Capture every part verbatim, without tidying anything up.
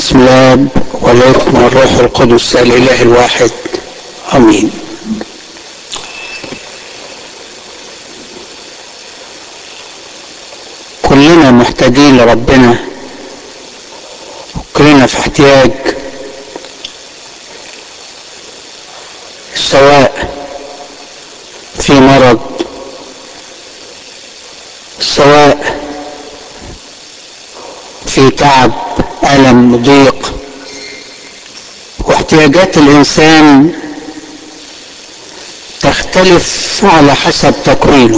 بسم الله والابن والروح القدس الاله الواحد امين. كلنا محتاجين لربنا، كلنا في احتياج، سواء في مرض، سواء في تعب، ألم، ضيق. واحتياجات الإنسان تختلف على حسب تكوينه،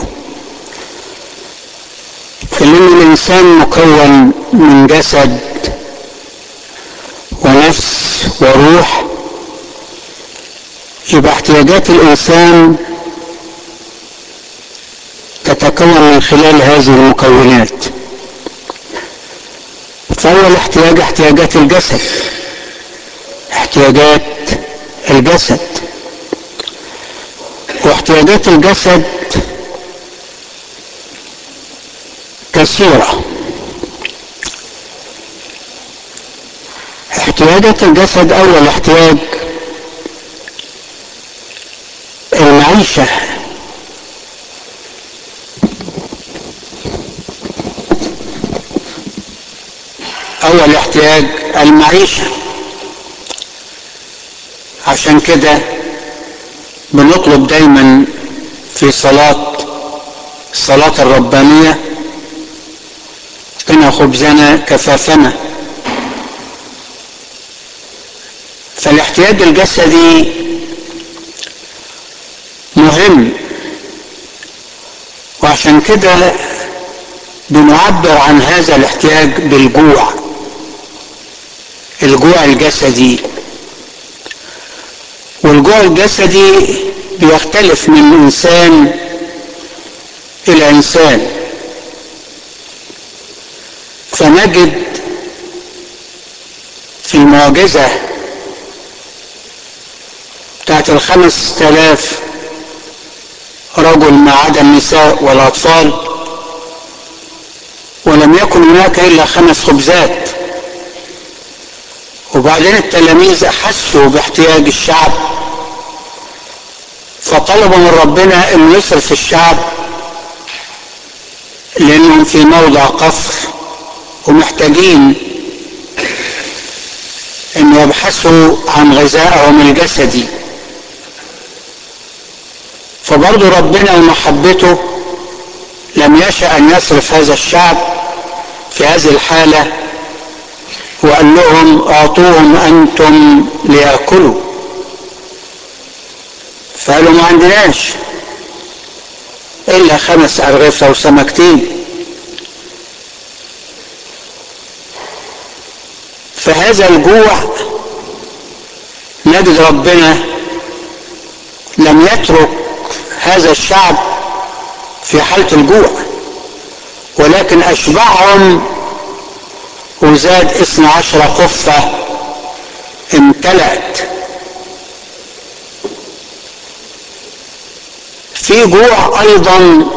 لأن الإنسان مكون من جسد ونفس وروح، يبقى احتياجات الإنسان تتكون من خلال هذه المكونات. فأول احتياج احتياجات الجسد، احتياجات الجسد واحتياجات الجسد كثيرة. احتياجات الجسد، أول احتياج المعيشة. أول احتياج المعيشة. عشان كده بنطلب دايما في صلاة الصلاة الربانية: اعطنا خبزنا كفافنا. فالاحتياج الجسدي مهم، وعشان كده بنعبر عن هذا الاحتياج بالجوع، الجوع الجسدي. والجوع الجسدي بيختلف من انسان الى انسان. فنجد في المعجزة بتاعت الخمس تلاف رجل ما عدا النساء والاطفال، ولم يكن هناك الا خمس خبزات، وبعدين التلاميذ احسوا باحتياج الشعب فطلبوا من ربنا انه يصرف الشعب، لانهم في موضع قفر ومحتاجين ان يبحثوا عن غذائهم الجسدي. فبرضو ربنا ومحبته لم يشأ ان يصرف هذا الشعب في هذه الحالة، وقال لهم: اعطوهم انتم ليأكلوا. فقالوا: ما عندناش الا خمس ارغفة وسمكتين. فهذا الجوع نجد ربنا لم يترك هذا الشعب في حالة الجوع، ولكن اشبعهم وزاد اثنى عشر قفة امتلأت. في جوع ايضا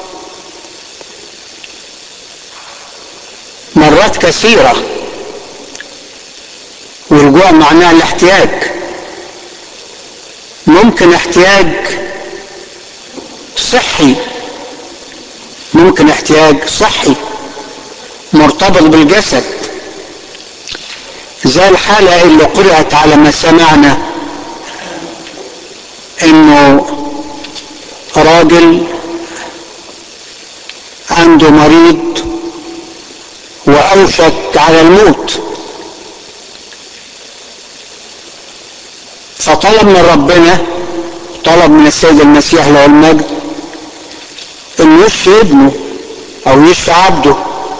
مرات كثيرة، والجوع معناه الاحتياج. ممكن احتياج صحي، ممكن احتياج صحي مرتبط بالجسد، زي الحالة اللي قرأت على ما سمعنا انه راجل عنده مريض واوشك على الموت، فطلب من ربنا، طلب من السيد المسيح له المجد انه يشفي ابنه او يشفي عبده.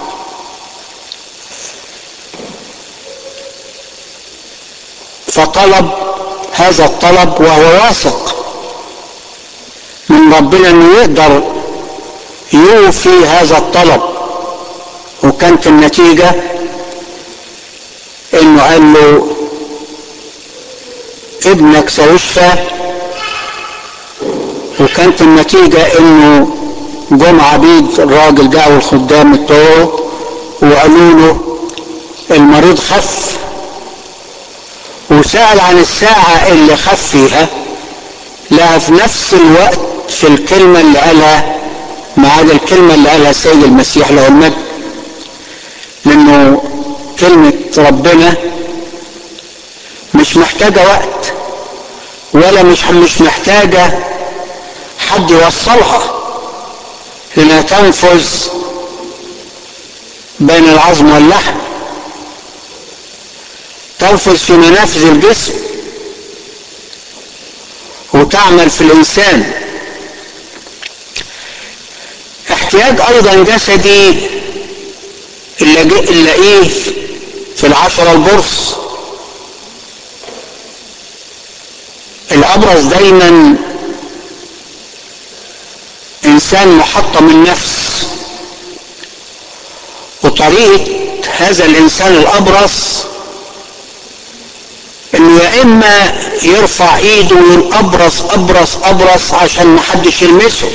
فطلب هذا الطلب وهو واثق من ربنا انه يقدر يوفي هذا الطلب، وكانت النتيجة انه قال له: ابنك سيشفى. وكانت النتيجة انه جم عبيد الراجل، جاءوا الخدام بتوعه وقالوا له: المريض خف وسأل عن الساعة اللي خف فيها، لها في نفس الوقت في الكلمة اللي قالها معاد الكلمة اللي قالها السيد المسيح له المجد، لأنه كلمة ربنا مش محتاجة وقت ولا مش مش محتاجة حد يوصلها، لأنها تنفذ بين العظم واللحم، تنفذ في منافذ الجسم وتعمل في الإنسان. احتياج أيضا جسدي اللي نلاقيه في العشرة البرص. الأبرص دايما إنسان محطم النفس، وطريقة هذا الإنسان الأبرص إنه يا إما يرفع إيده ويقول أبرص أبرص أبرص عشان محدش يلمسه،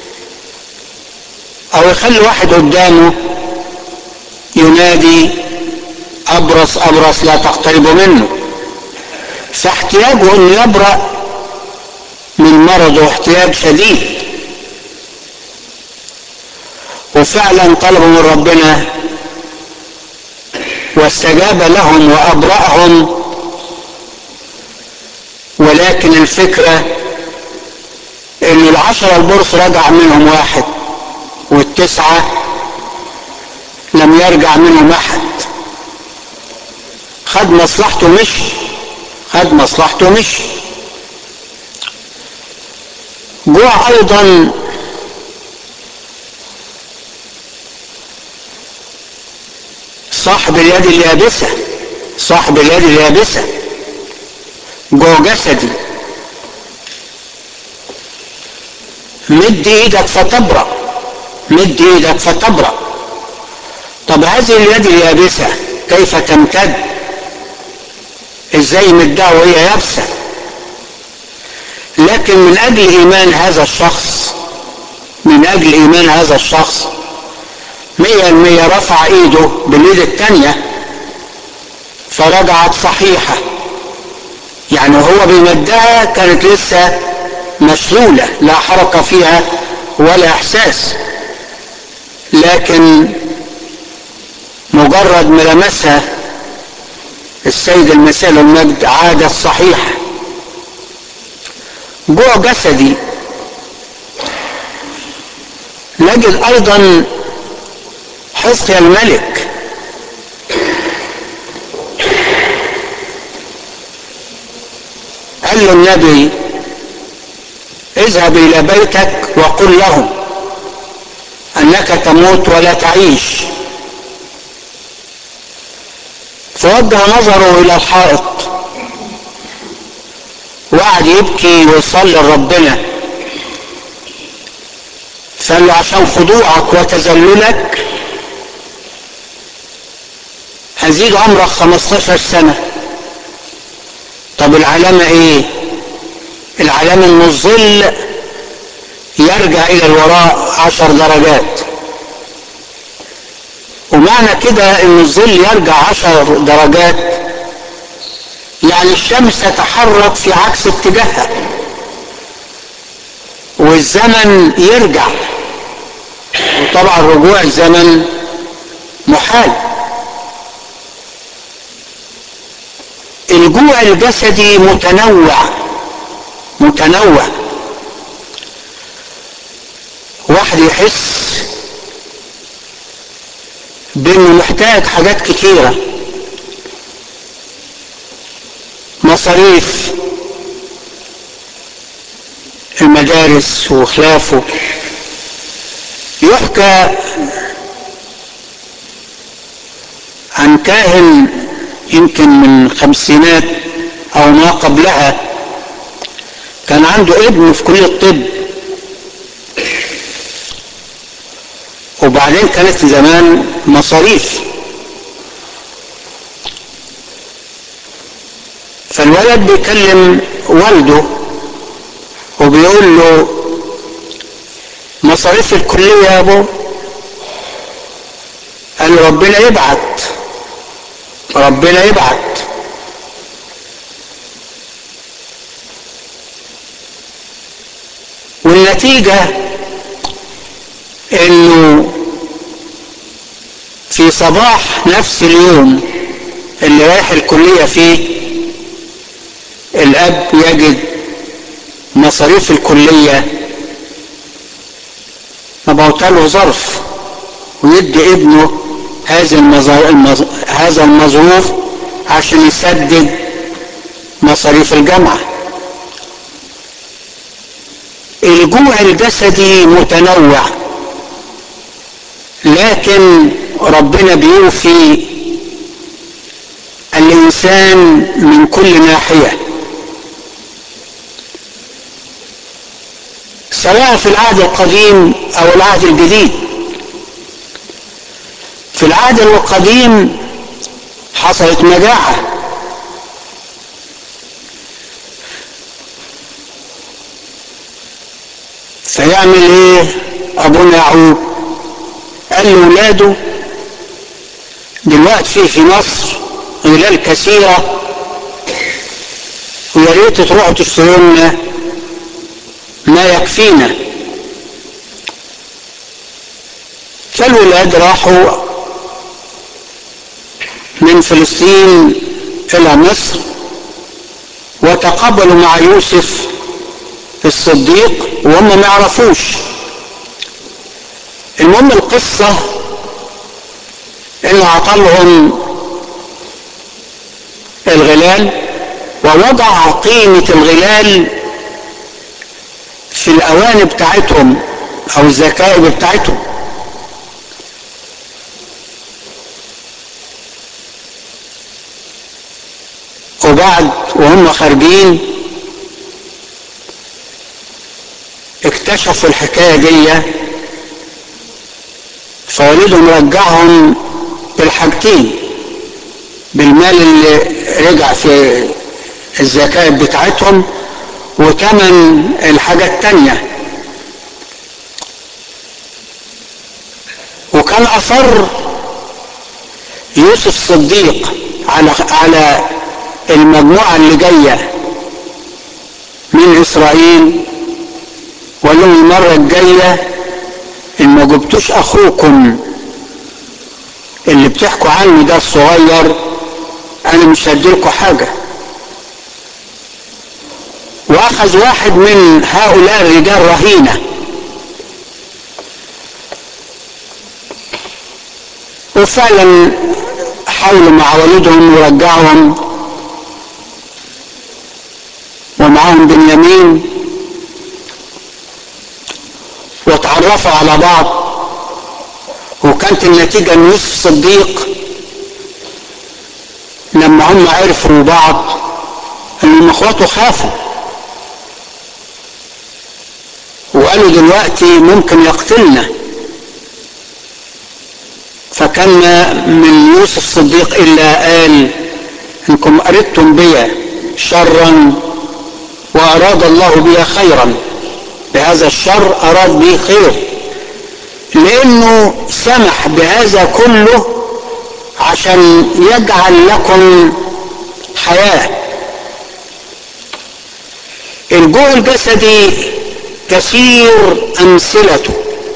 أو يخلي واحد قدامه ينادي أبرص أبرص لا تقتربوا منه. فاحتياجه إنه يبرأ من مرضه احتياج شديد، وفعلا طلبوا من ربنا واستجاب لهم وأبرأهم. ولكن الفكرة ان العشرة البرص رجع منهم واحد، والتسعة لم يرجع منهم احد. خد مصلحته مشي، خد مصلحته مشي. جوع ايضا صاحب اليد اليابسة، صاحب اليد اليابسة جوع جسدي. مد ايدك فتبرأ، مد ايدك فتبرأ. طب هذه اليد اليابسة كيف تمتد؟ ازاي مدها وهي يابسة؟ لكن من اجل ايمان هذا الشخص، من اجل ايمان هذا الشخص مية المية رفع ايده باليد التانية فرجعت صحيحة. يعني هو بمدها كانت لسه مشلولة، لا حركة فيها ولا احساس، لكن مجرد ما لمسها السيد المسيح له المجد عادت صحيحة. جوع جسدي. نجد ايضا حزقيا الملك قال له النبي اذهب الى بيتك وقل لهم انك تموت ولا تعيش. فوجه نظره الى الحائط وقعد يبكي ويصلي لربنا، فقال له عشان خضوعك وتذللك هزيد عمرك خمستاشر سنة. طب العلامة ايه؟ العلامة ان الظل يرجع الى الوراء عشر درجات. ومعنى كده ان الظل يرجع عشر درجات يعني الشمس تتحرك في عكس اتجاهها والزمن يرجع، وطبعا رجوع الزمن محال. الجوع الجسدي متنوع متنوع. واحد يحس بانه محتاج حاجات كتيرة، مصاريف المدارس وخلافه. يحكى عن كاهن يمكن من خمسينات او ما قبلها، كان عنده ابن في كلية الطب، وبعدين كانت زمان مصاريف، فالولد بيكلم والده وبيقول له مصاريف الكلية يا ابو. قال له ربنا يبعت، ربنا يبعت. النتيجة انه في صباح نفس اليوم اللي رايح الكلية فيه الاب يجد مصاريف الكلية مبعوتله ظرف ويدي ابنه هذا المظروف عشان يسدد مصاريف الجامعة. الجوع الجسدي متنوع، لكن ربنا بيوفي الإنسان من كل ناحية، سواء في العهد القديم أو العهد الجديد. في العهد القديم حصلت مجاعة، فيعمل ايه ابونا يعقوب؟ قال لاولاده دلوقتي في في مصر غلال كثيرة، ويا ريت تروحوا تشتروا لنا ما يكفينا. فالولاد راحوا من فلسطين الى مصر وتقابلوا مع يوسف الصديق وهم ما يعرفوش. المهم القصة انه عطلهم الغلال ووضع قيمة الغلال في الاواني بتاعتهم او الزكايب بتاعتهم. وبعد وهم خارجين اكتشفوا الحكاية دي، فوالدهم رجعهم بالحاجتين، بالمال اللي رجع في الزكاة بتاعتهم وثمن الحاجة التانية. وكان أصر يوسف الصديق على على المجموعة اللي جاية من إسرائيل، وقال لهم المرة الجاية إن ما جبتوش أخوكم اللي بتحكوا عنه ده الصغير أنا مش هديلكوا حاجة. وأخذ واحد من هؤلاء الرجال رهينة، وفعلا حاولوا مع والدهم ورجعهم، ومعهم بنيامين، وتعرفوا على بعض. وكانت النتيجة ان يوسف الصديق لما هم عرفوا بعض ان اخواته خافوا وقالوا دلوقتي ممكن يقتلنا. فكان من يوسف الصديق الا قال انكم اردتم بي شرا واراد الله بي خيرا، بهذا الشر اراد به خير، لانه سمح بهذا كله عشان يجعل لكم حياة. الجوع الجسدي كثير امثلته.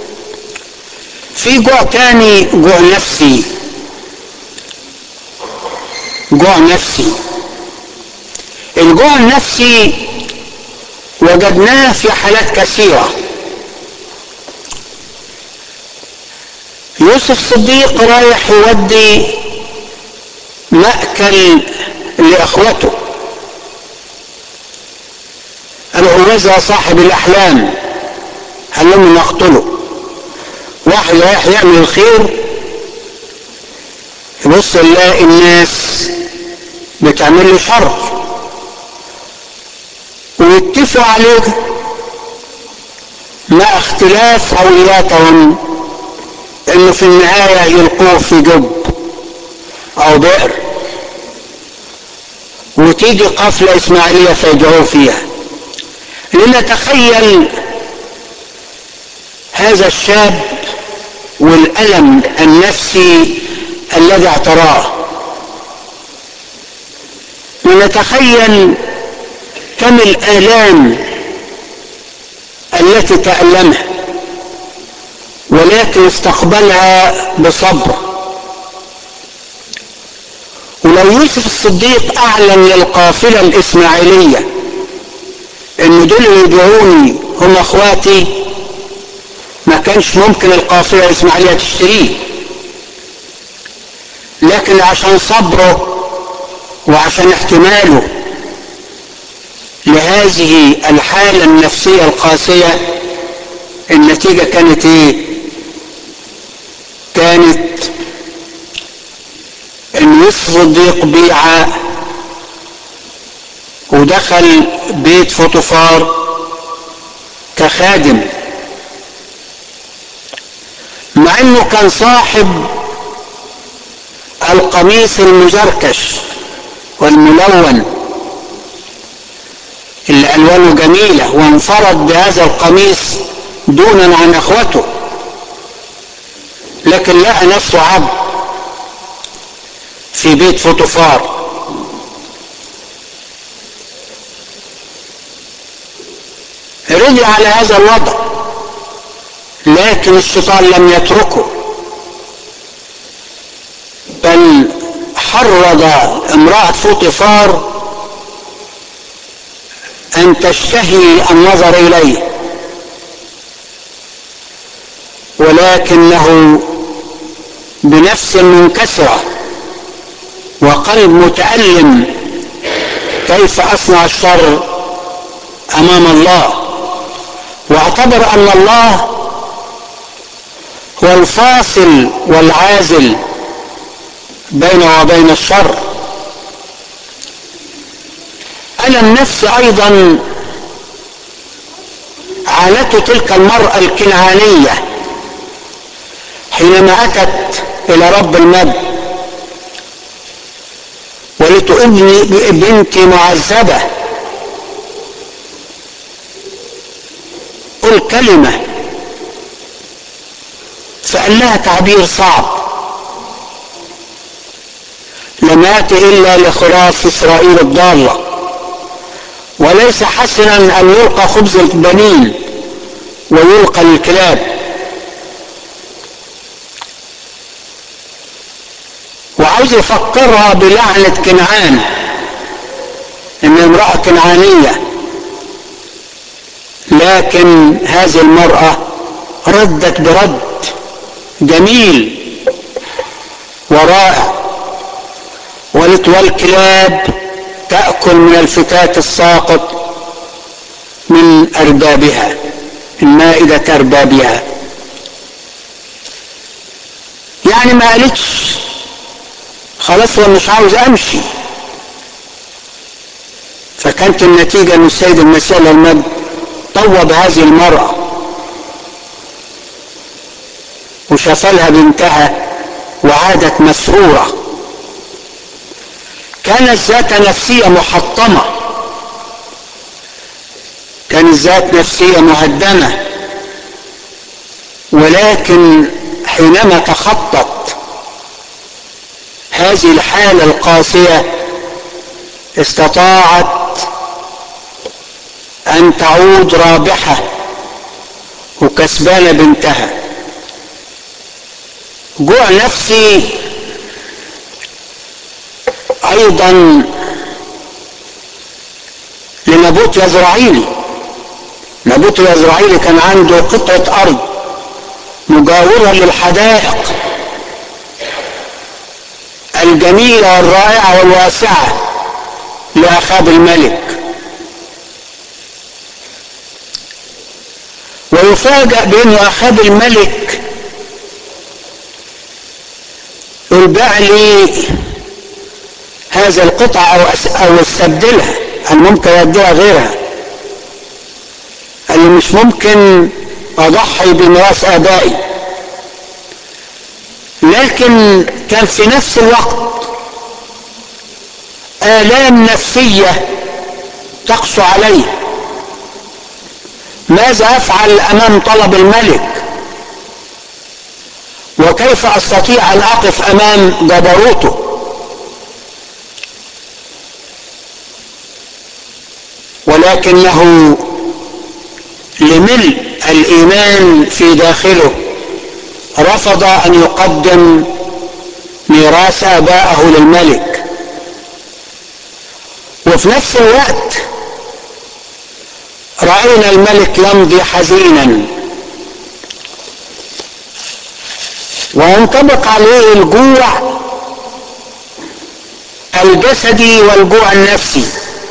في جوع تاني، جوع نفسي. جوع نفسي الجوع النفسي وجدناه في حالات كثيرة. يوسف الصديق رايح يودي مأكل لأخوته، قالوا هوذا صاحب الأحلام هلم نقتله. واحد رايح يعمل الخير يبص يلاقي الناس بتعمل له شر ويتفقوا عليه مع اختلاف أولياتهم انه في النهاية يلقوه في جب او بئر، وتيجي قافلة اسماعيلية فيدعوه فيها. لنتخيل هذا الشاب والألم النفسي الذي اعتراه، لنتخيل كم الآلام التي تألمها، ولكن استقبلها بصبر. ولو يوسف الصديق أعلن للقافلة الإسماعيلية إن دول اللي يبيعوني هم أخواتي، ما كانش ممكن القافلة الإسماعيلية تشتريه، لكن عشان صبره وعشان احتماله لهذه الحالة النفسية القاسية، النتيجة كانت ايه؟ كانت ان يوسف الصديق بيع ودخل بيت فوطيفار كخادم، مع انه كان صاحب القميص المزركش والملون اللي الوانه جميلة، وانفرد بهذا القميص دونا عن اخوته، لكن لقى نفسه عبد في بيت فوطيفار. رضي على هذا الوضع، لكن الشيطان لم يتركه، بل حرض امرأة فوطيفار ان تشتهي النظر اليه، ولكنه بنفس منكسرة وقلب متألم كيف اصنع الشر امام الله، واعتبر ان الله هو الفاصل والعازل بينه وبين الشر. ألم نفس ايضا عانته تلك المرأة الكنعانية حينما اتت الى رب المجد ولتؤذني بنتي معذبة، قل كلمة، فقال لها تعبير صعب: لم آت إلا لخراف إسرائيل الضالة، وليس حسنا أن يلقى خبز البنين ويلقى للكلاب. وعاوز يفكرها بلعنة كنعان، إن امرأة كنعانية، لكن هذه المرأة ردت برد جميل ورائع، قالت: والكلاب تأكل من الفتات الساقط من أربابها، من مائدة أربابها. يعني ما قالتش خلاص هو مش عاوز أمشي. فكانت النتيجة أن السيد المسيح المجد طوب هذه المرأة وشفلها بنتها وعادت مسرورة. كانت ذات نفسية محطمة، كانت ذات نفسية مهدمة، ولكن حينما تخطت هذه الحالة القاسية استطاعت أن تعود رابحة وكسبانة بنتها. جوع نفسي أيضا لنبوت يزرعيلي. نبوت يزرعيلي كان عنده قطعة أرض مجاورة للحدائق الجميلة والرائعة والواسعة لأخاب الملك، ويفاجأ بأن أخاب الملك يباع لي هذا القطع أو استبدلها، أنا ممكن أديها غيرها، قال لي مش ممكن أضحي بميراث آبائي. لكن كان في نفس الوقت آلام نفسية تقسو عليه. ماذا أفعل أمام طلب الملك؟ وكيف أستطيع أن أقف أمام جبروته؟ ولكنه لملء الإيمان في داخله رفض أن يقدم ميراث آبائه للملك. وفي نفس الوقت رأينا الملك يمضي حزينا وينطبق عليه الجوع الجسدي والجوع النفسي.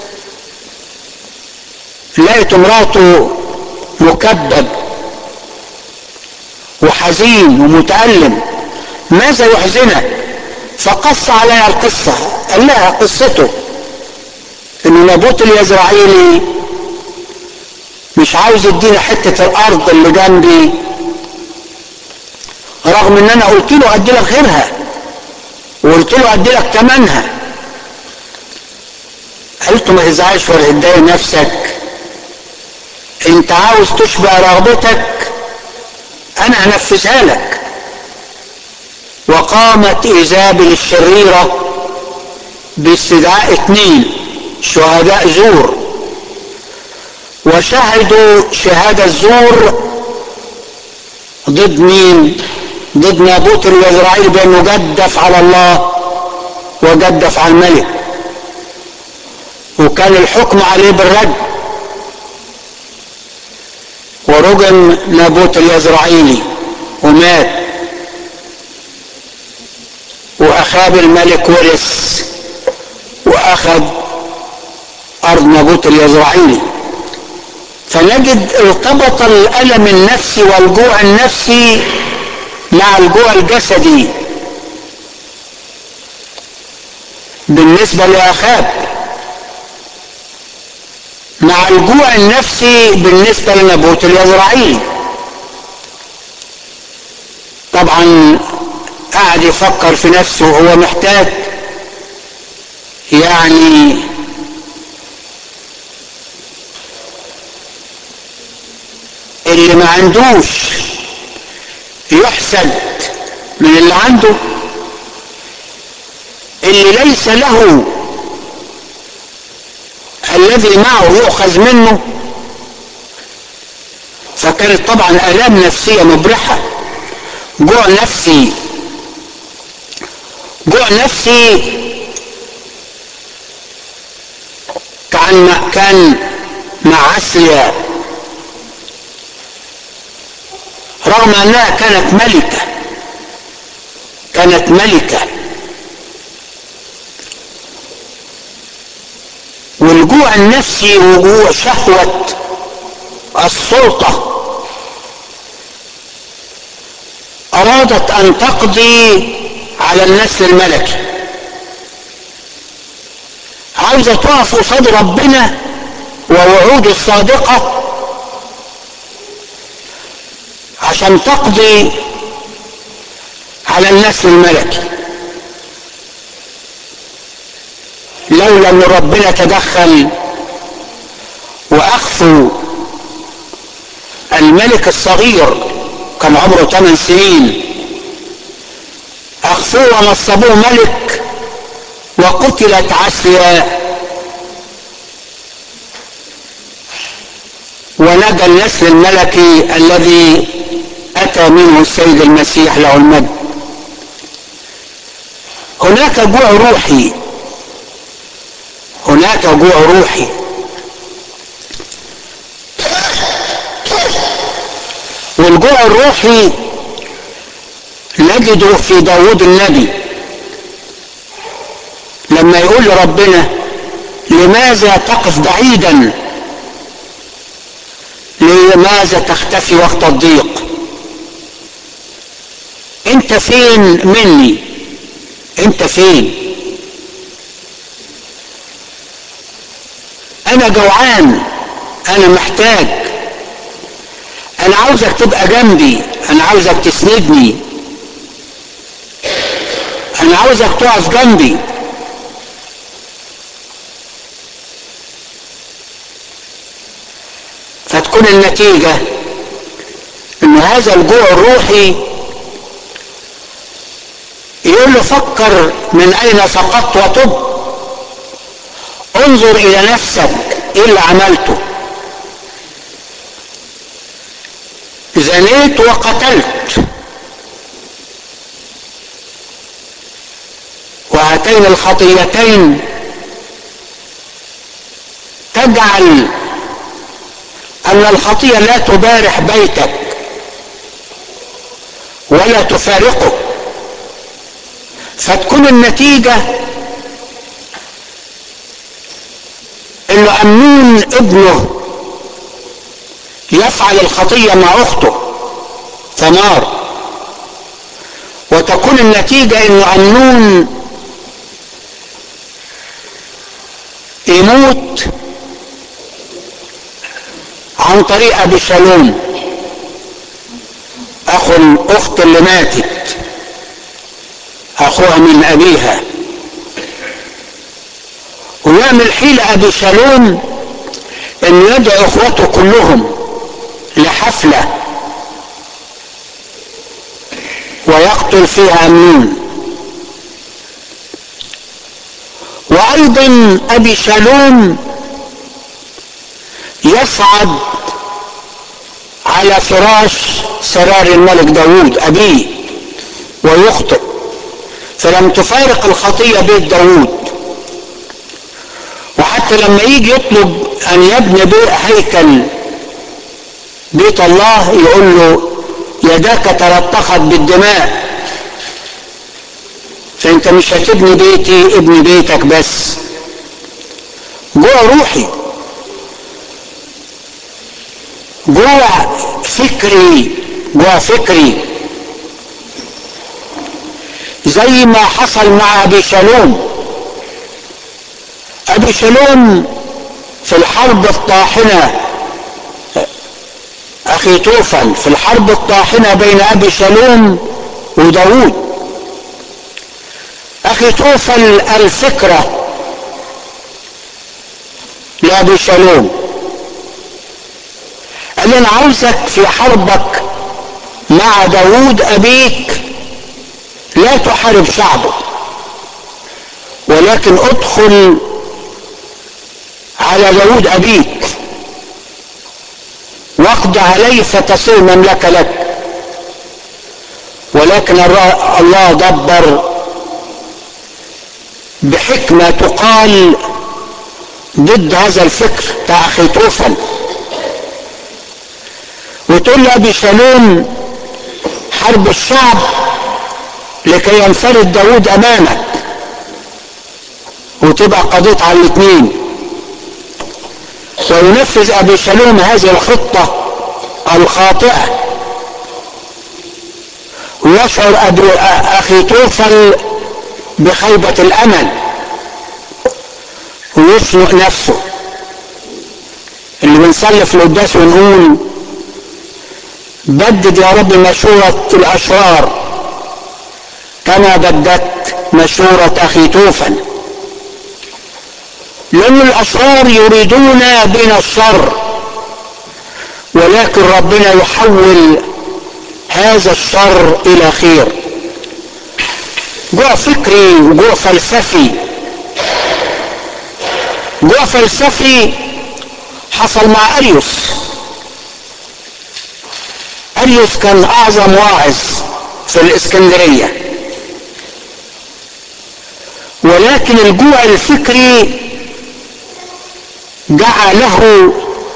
لقيت امراته مكبب وحزين ومتألم. ماذا يحزنك؟ فقص عليها القصة، قال لها قصته ان نابوت اليزرعيلي مش عاوز يديني حتة الارض اللي جنبي رغم ان انا قلت له ادي لك غيرها وقلت له ادي لك ثمنها. قلت له ما تزعلش ولا تضايق نفسك، انت عاوز تشبع رغبتك انا هنفذها لك. وقامت ايزابل الشريرة باستدعاء اثنين شهداء زور، وشهدوا شهادة الزور ضد مين؟ ضد نابوت اليزرعيلي بانه جدف على الله وجدف على الملك، وكان الحكم عليه بالرد. ورجم نابوت اليزرعيلي ومات، واخاب الملك ورث واخذ ارض نابوت اليزرعيلي. فنجد ارتبط الالم النفسي والجوع النفسي مع الجوع الجسدي بالنسبة لأخاب، مع الجوع النفسي بالنسبة لنابوت اليزرعيلي. طبعا قاعد يفكر في نفسه وهو محتاج يعني اللي ما عندوش يحسد من اللي عنده، اللي ليس له الذي معه يؤخذ منه. فكانت طبعا آلام نفسية مبرحة، جوع نفسي جوع نفسي كان كان مع عسيا رغم انها كانت ملكة كانت ملكة والجوع النفسي وجوع شهوة السلطة أرادت أن تقضي على النسل الملكي، عاوزة تقف قصاد ربنا ووعوده الصادقة عشان تقضي على النسل الملكي. لولا ان ربنا تدخل واخفوا الملك الصغير كان عمره ثمان سنين، اخفوه ونصبوه ملك وقتلت عسيا ونجا النسل الملكي الذي اتى منه السيد المسيح له المجد. هناك جوع روحي هناك جوع روحي والجوع الروحي نجده في داود النبي لما يقول لربنا لماذا تقف بعيدا، لماذا تختفي وقت الضيق، انت فين مني، انت فين، انا جوعان، انا محتاج، انا عاوزك تبقى جنبي، انا عاوزك تسندني، انا عاوزك تقف جنبي. فتكون النتيجة ان هذا الجوع الروحي يقول له فكر من اين سقطت وتب، انظر الى نفسك ايه اللي عملته، زنيت وقتلت، وهاتين الخطيتين تجعل ان الخطية لا تبارح بيتك ولا تفارقه، فتكون النتيجة انه امنون ابنه يفعل الخطية مع اخته ثمار، وتكون النتيجة انه امنون يموت عن طريق ابشالوم اخو الاخت اللي ماتت، اخوها من ابيها، ويعمل حيلة ابشالوم انه يدعو اخوته كلهم لحفلة ويقتل فيها امنون. وايضا ابشالوم يصعد على فراش سرار الملك داود ابيه ويخطئ، فلم تفارق الخطية بيت داود. وحتى لما يجي يطلب ان يبني بيت هيكل بيت الله يقول له يداك تلطخت بالدماء، فانت مش هتبني بيتي، ابني بيتك بس. جوع روحي، جوع فكري، جوع فكري زي ما حصل مع ابشالوم. ابشالوم في الحرب الطاحنة، اخي توفل في الحرب الطاحنة بين ابشالوم وداود، اخي توفل الفكرة لابشالوم، قال انا عاوزك في حربك مع داود ابيك لا تحارب شعبه، ولكن ادخل على داود ابيك واقض عليه فتصير مملكة لك. ولكن الله دبر بحكمة تقال ضد هذا الفكر بتاع اخي توفل، وتقول له ابشالوم حرب الشعب لكي ينفرد داود امامك وتبقى قضيت على الاثنين. وينفذ ابشالوم هذه الخطة الخاطئة، ويشعر اخي توفل بخيبة الامل ويشنق نفسه، اللي بنصلي في القداس ونقول بدد يا رب مشورة الاشرار كما بددت مشورة اخي توفل، لان الاشرار يريدون بنا الشر، ولكن ربنا يحول هذا الشر الى خير. جوع فكري وجوع فلسفي، جوع فلسفي حصل مع اريوس. اريوس كان اعظم واعظ في الاسكندرية، ولكن الجوع الفكري جعله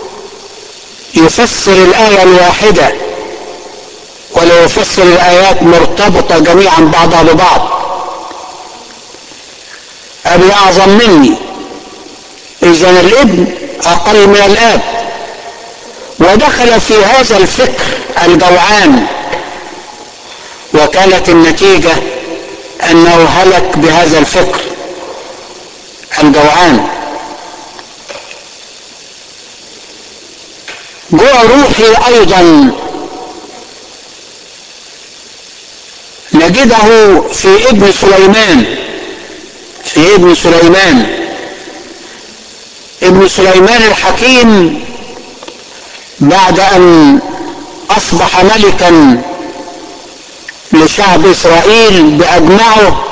يفسر الآية الواحدة ولا يفسر الآيات مرتبطة جميعا بعضها ببعض. أبي أعظم مني، إذن الابن أقل من الآب. ودخل في هذا الفكر الجوعان، وكانت النتيجة أنه هلك بهذا الفكر الجوعان. جوع روحي أيضا نجده في ابن سليمان، في ابن سليمان ابن سليمان الحكيم بعد أن أصبح ملكا لشعب إسرائيل بأجمعه،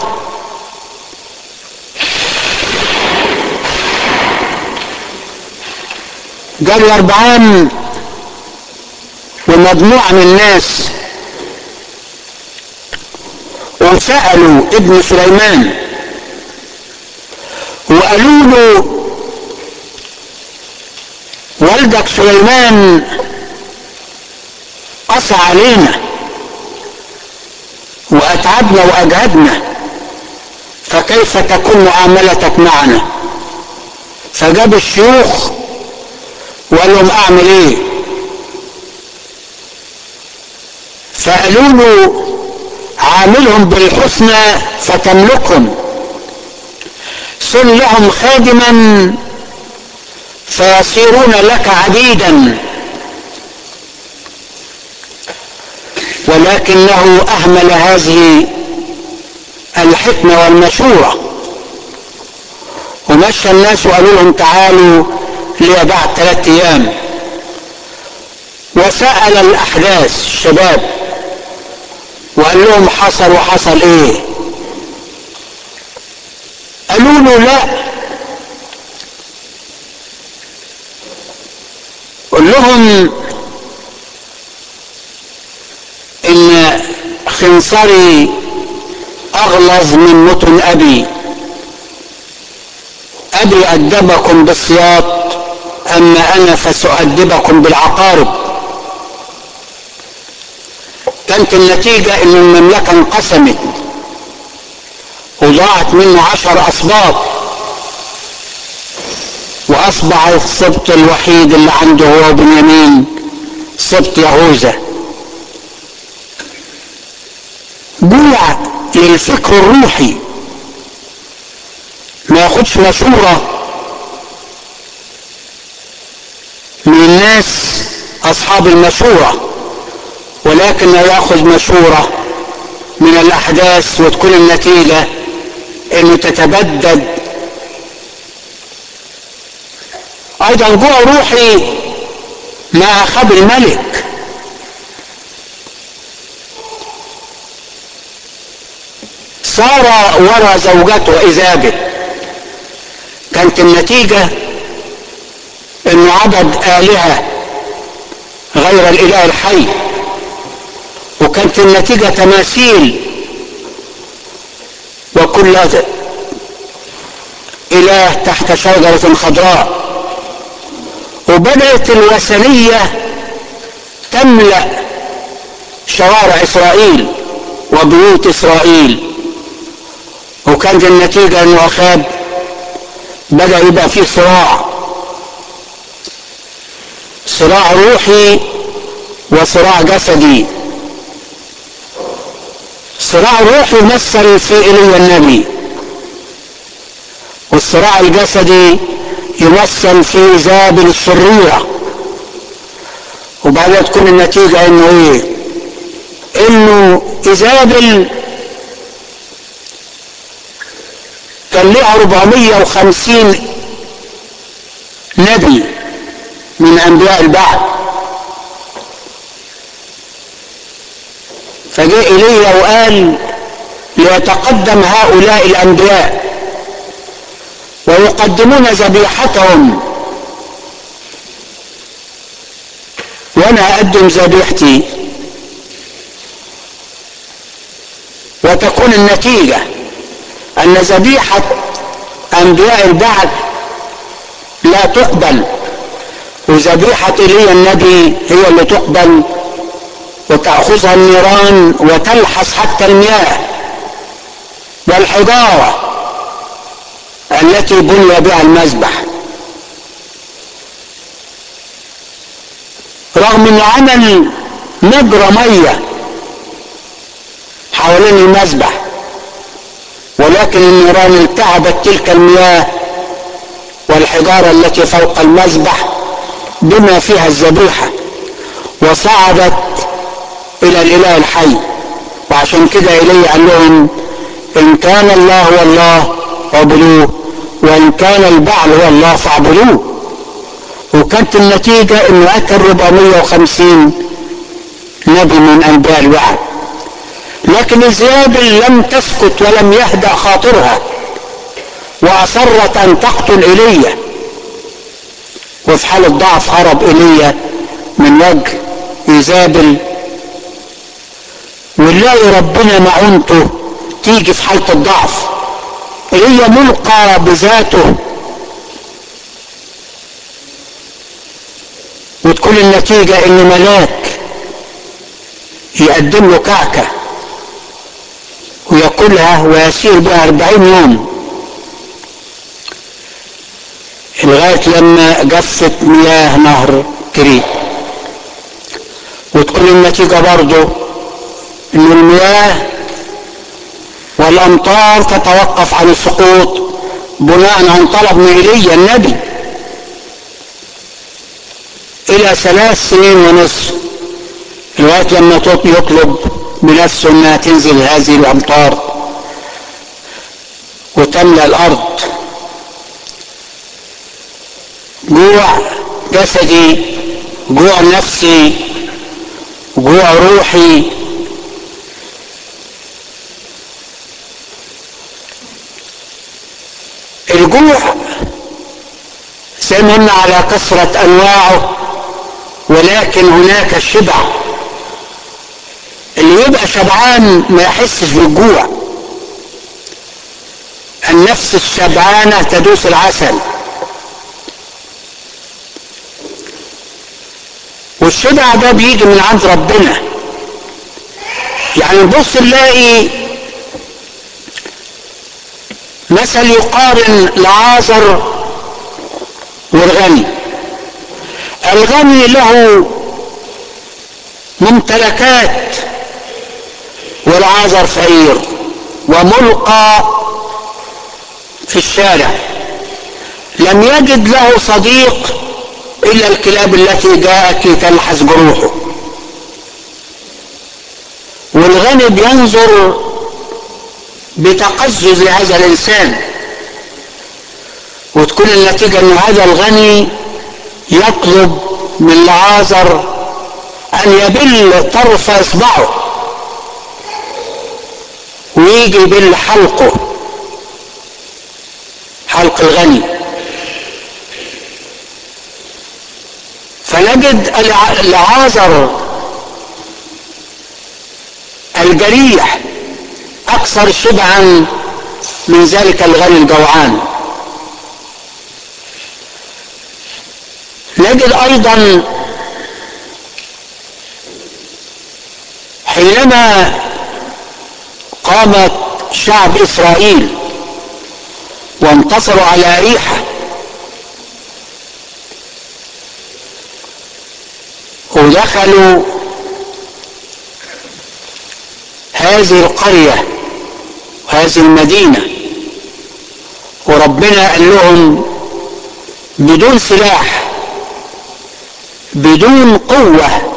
جاء يربعام مجموعة من الناس وسألوا ابن سليمان وقالوا له والدك سليمان قسى علينا وأتعبنا وأجهدنا، فكيف تكون معاملتك معنا؟ فجاب الشيوخ وقال لهم أعمل إيه؟ فقالوا له عاملهم بالحسنى فتملكهم، صل لهم خادما فيصيرون لك عبيدا. ولكنه أهمل هذه الحكمة والمشورة ومشى الناس وقالوا لهم تعالوا لي بعد ثلاثة أيام، وسأل الأحداث الشباب وقال لهم حصل وحصل ايه؟ قالوا له لا، قل لهم ان خنصري اغلظ من متن ابي، ابي ادبكم بالسياط اما انا فسأدبكم بالعقارب. كانت النتيجة ان المملكة انقسمت وضاعت منه عشر اسباط، واصبح السبط الوحيد اللي عنده هو بنيامين سبط يهوذا. جوع للفكر الروحي، ما ياخدش مشورة من الناس اصحاب المشورة، ولكن ياخذ مشورة من الاحداث وتكون النتيجة انه تتبدد. ايضا جوع روحي مع اخاب الملك، صار ورا زوجته ايزابل. كانت النتيجة انه عبد آلهة غير الاله الحي، وكانت النتيجة تماثيل وكل اله تحت شجرة خضراء. وبدأت الوثنية تملأ شوارع اسرائيل وبيوت اسرائيل، وكانت النتيجة انه اخاب بدأ يبقى فيه صراع، صراع روحي وصراع جسدي. صراع روحي يمثل في ايليا النبي، والصراع الجسدي يمثل في ايزابل الشريرة. وبعدها تكون النتيجة انه ايه؟ انه ايزابل كان لها أربعمائة وخمسين نبي من انبياء البعث، فجاء ايليا وقال ليتقدم هؤلاء الانبياء ويقدمون ذبيحتهم وانا اقدم ذبيحتي، وتكون النتيجة ان ذبيحة انبياء البعث لا تقبل، وذبيحة ايليا النبي هي اللي تقبل، وتأخذها النيران وتلحس حتى المياه والحجارة التي بني بها المذبح. رغم ان عمل مجرى مية حوالين المذبح، ولكن النيران التهبت تلك المياه والحجارة التي فوق المذبح بما فيها الذبيحة وصعدت الى الاله الحي. وعشان كده ايليا قال لهم ان كان الله هو الله فاعبدوه، وان كان البعل هو الله فاعبدوه. وكانت النتيجة انه قتل أربعمائة وخمسين نبي من انبياء الوعد. لكن إيزابل لم تسكت ولم يهدأ خاطرها، واصرت ان تقتل ايليا، وفي حالة ضعف هرب ايليا من وجه ايزابل، ونلاقي ربنا معونته تيجي في حالة الضعف اللي هي ملقى بذاته، وتكون النتيجة ان ملاك يقدم له كعكة ويأكلها ويسير بها أربعين يوم لغاية لما جفت مياه نهر كريت. وتكون النتيجة برضو ان المياه والامطار تتوقف عن السقوط بناء عن طلب من ايليا النبي الى ثلاث سنين ونصف، لغاية لما يطلب بنفسه انها تنزل هذه الامطار وتملأ الارض. جوع جسدي، جوع نفسي، جوع روحي. الجوع زي ما قلنا على كثرة انواعه، ولكن هناك الشبع اللي يبقى شبعان ما يحسش بالجوع. النفس الشبعانة تدوس العسل. والشبع ده بيجي من عند ربنا. يعني نبص نلاقي مثل يقارن لعازر والغني. الغني له ممتلكات والعازر فقير وملقى في الشارع، لم يجد له صديق الا الكلاب التي جاءت لتلحس جروحه. والغني بينظر بتقزز لهذا الانسان، وتكون النتيجة ان هذا الغني يطلب من لعازر ان يبل طرف اصبعه ويجي يبل حلقه، حلق الغني. فنجد لعازر الجريح اكثر شبعا من ذلك الغني الجوعان. نجد ايضا حينما قامت شعب اسرائيل وانتصروا على أريحة ودخلوا هذه القرية وهذه المدينة، وربنا قال لهم بدون سلاح بدون قوة،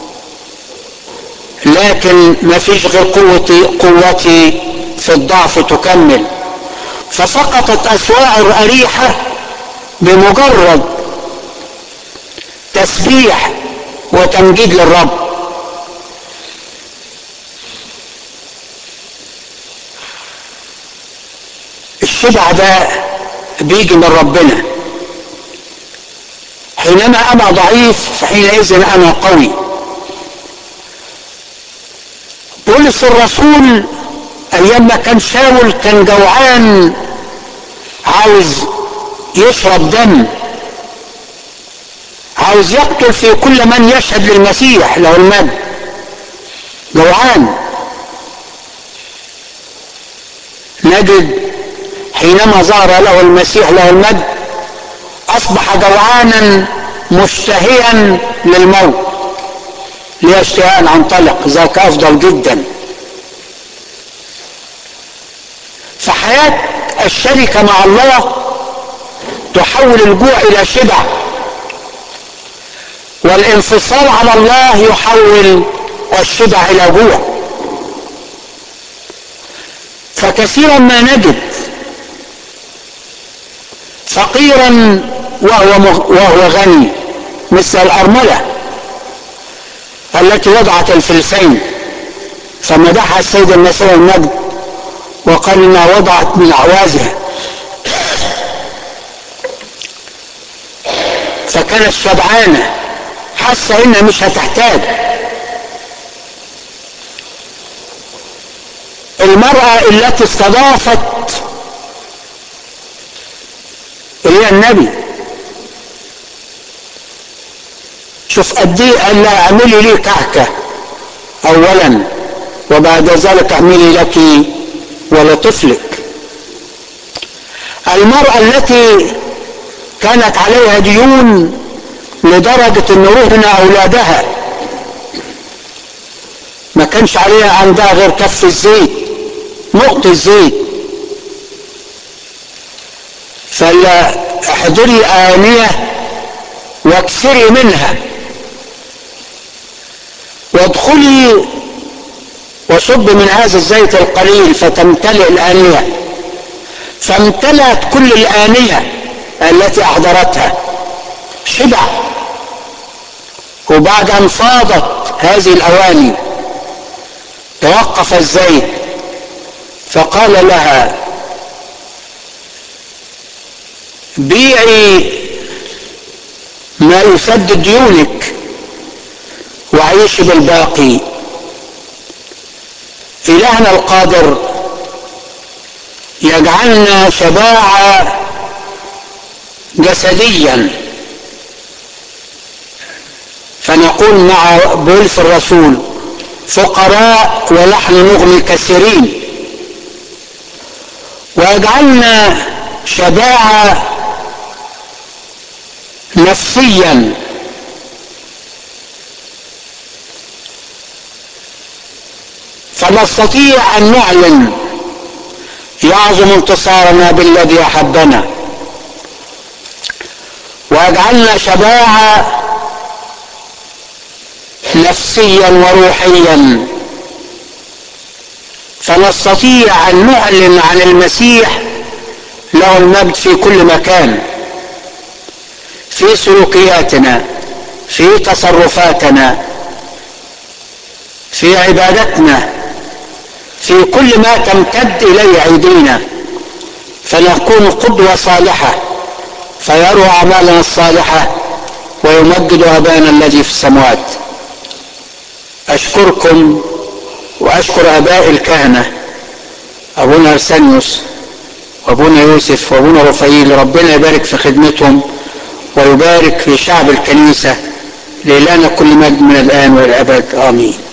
لكن ما فيش غير قوتي قوتي في الضعف تكمل. فسقطت أسوار أريحة بمجرد تسبيح وتمجيد للرب. الشبع ده بيجي من ربنا. حينما انا ضعيف فحينئذ انا قوي. بولس الرسول ايام ما كان شاول كان جوعان عاوز يشرب دم، عاوز يقتل في كل من يشهد للمسيح له المجد، جوعان. نجد حينما ظهر له المسيح له المجد اصبح جوعانا مشتهيا للموت، ليه اشتهاء ان انطلق، ذاك افضل جدا. فحياة الشركة مع الله تحول الجوع الى شبع، والانفصال على الله يحول الشبع الى جوع. فكثيرا ما نجد فقيرا وهو وهو غني، مثل الارمله التي وضعت الفلسين فمدحها السيد المسيح المجد وقال انها وضعت من اعوازها، فكانت شبعانه حاسة انها مش هتحتاج. المرأة التي استضافت الى النبي، شوف قد ايه قال لها اعملي لي كعكة اولا وبعد ذلك اعملي لك ولطفلك. المرأة التي كانت عليها ديون لدرجة ان رهن اولادها ما كانش عليها عندها غير كف الزيت، نقطة زيت، فلا احضري آنية واكسري منها وادخلي وصب من هذا الزيت القليل فتمتلئ الآنية. فامتلأت كل الآنية التي أحضرتها، شبع. وبعد أن فاضت هذه الأواني توقف الزيت فقال لها بيعي ما يسدد ديونك وعيشي بالباقي. إلهنا القادر يجعلنا شباعة جسديا، فنقول مع بولس الرسول فقراء ونحن نغني كثيرين، ويجعلنا شباعة نفسيا، فنستطيع أن نعلن يعظم انتصارنا بالذي أحبنا، ويجعلنا شباعة نفسيا وروحيا، فنستطيع أن نعلن عن المسيح له المجد في كل مكان، في سلوكياتنا، في تصرفاتنا، في عبادتنا، في كل ما تمتد إليه أيدينا، فنكون قدوة صالحة فيروا أعمالنا الصالحة ويمجد أبانا الذي في السماوات. أشكركم وأشكر آباء الكهنة، أبونا أرسانيوس وأبونا يوسف وأبونا رفائيل، ربنا يبارك في خدمتهم ويبارك في شعب الكنيسة، لإلهنا كل مجد من الآن والأبد، آمين.